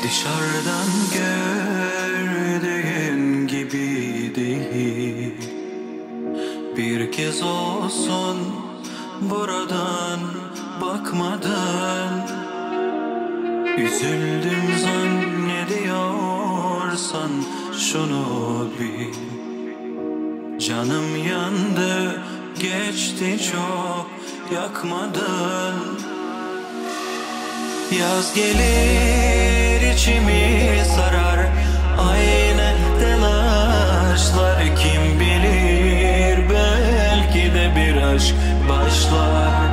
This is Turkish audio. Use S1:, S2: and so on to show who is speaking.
S1: Dışarıdan gördüğün gibi değil. Bir kez olsun buradan bakmadın. Üzüldüm zannediyorsan şunu bil. Canım yandı, geçti çok, yakmadın. Yaz gelir, içimi sarar aynı telaşlar. Kim bilir, belki de bir aşk başlar.